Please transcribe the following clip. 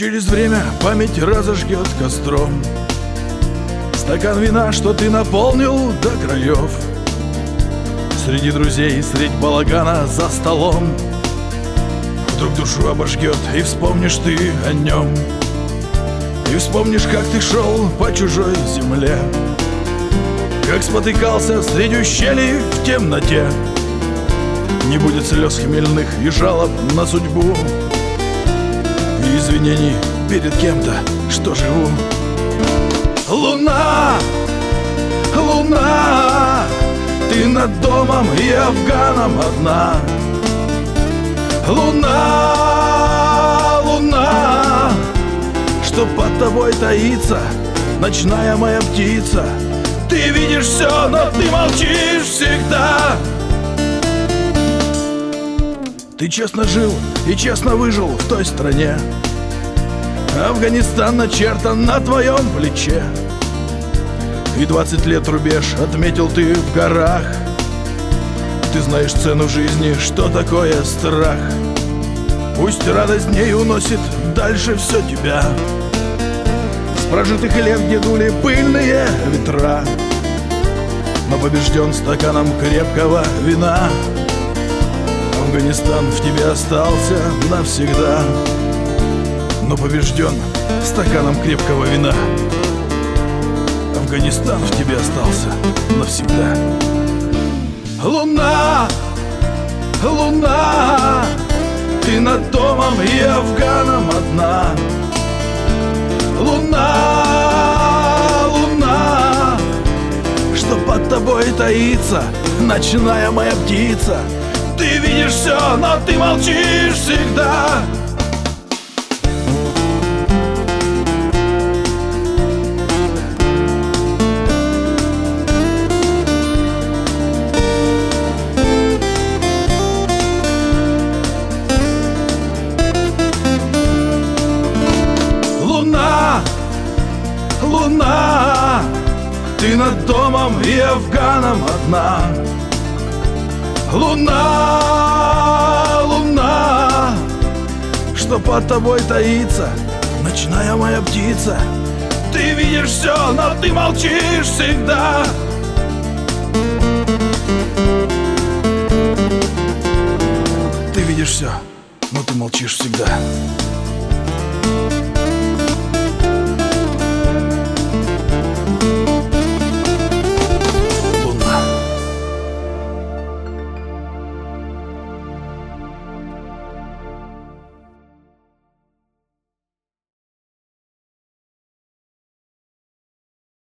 через время память разожгет костром стакан вина, что ты наполнил до краев. Среди друзей, средь балагана за столом вдруг душу обожгет, и вспомнишь ты о нем. И вспомнишь, как ты шел по чужой земле, как спотыкался среди ущелий в темноте. Не будет слез хмельных и жалоб на судьбу, и извинений перед кем-то, что живу. Луна, луна, ты над домом и Афганом одна. Луна, луна, что под тобой таится ночная моя птица. Ты видишь все, но ты молчишь всегда. Ты честно жил и честно выжил в той стране. Афганистан начертан на твоем плече. И 20 лет рубеж отметил ты в горах. Ты знаешь цену жизни, что такое страх. Пусть радость дней уносит дальше все тебя. С прожитых лет, где дули пыльные ветра, но побежден стаканом крепкого вина. Афганистан в тебе остался навсегда, но побежден стаканом крепкого вина. Афганистан в тебе остался навсегда. Луна, луна, ты над домом и Афганом одна. Луна, луна, что под тобой таится ночная моя птица. Ты видишь все, но ты молчишь всегда. Луна, луна, ты над домом и Афганом одна. Луна, луна, что под тобой таится ночная моя птица. Ты видишь все, но ты молчишь всегда. Ты видишь все, но ты молчишь всегда.